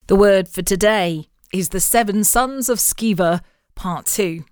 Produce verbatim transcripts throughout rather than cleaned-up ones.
The word for today is the seven sons of Sceva, part two.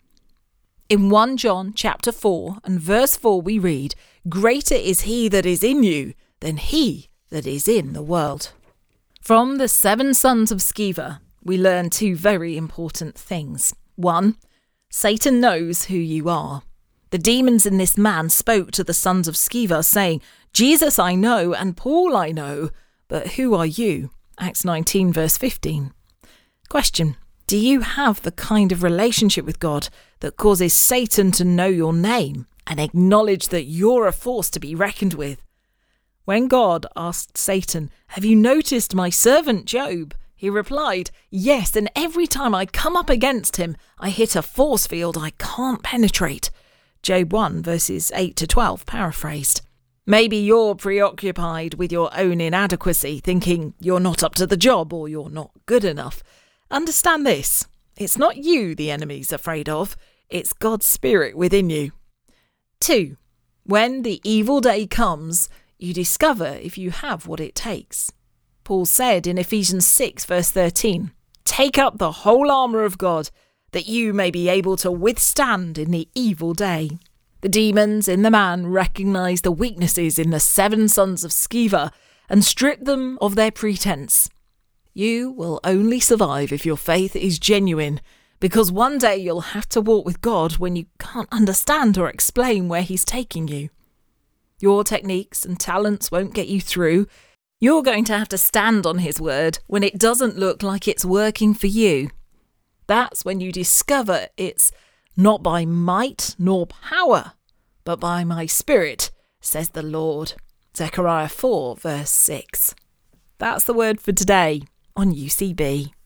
In First John chapter four and verse four we read, "Greater is he that is in you than he that is in the world." From the seven sons of Sceva, we learn two very important things. One, Satan knows who you are. The demons in this man spoke to the sons of Sceva, saying, "Jesus I know, and Paul I know, but who are you?" Acts nineteen verse fifteen. Question: do you have the kind of relationship with God that causes Satan to know your name and acknowledge that you're a force to be reckoned with? When God asked Satan, "Have you noticed my servant Job?" he replied, "Yes, and every time I come up against him, I hit a force field I can't penetrate." Job one verses eight to twelve paraphrased. Maybe you're preoccupied with your own inadequacy, thinking you're not up to the job or you're not good enough. Understand this, it's not you the enemy's afraid of, it's God's Spirit within you. Two, when the evil day comes, you discover if you have what it takes. Paul said in Ephesians six verse thirteen, "Take up the whole armour of God, that you may be able to withstand in the evil day." The demons in the man recognized the weaknesses in the seven sons of Sceva and stripped them of their pretense. You will only survive if your faith is genuine, because one day you'll have to walk with God when you can't understand or explain where he's taking you. Your techniques and talents won't get you through. You're going to have to stand on his word when it doesn't look like it's working for you. That's when you discover it's not by might nor power, but by my Spirit, says the Lord. Zechariah four verse six. That's the word for today on U C B.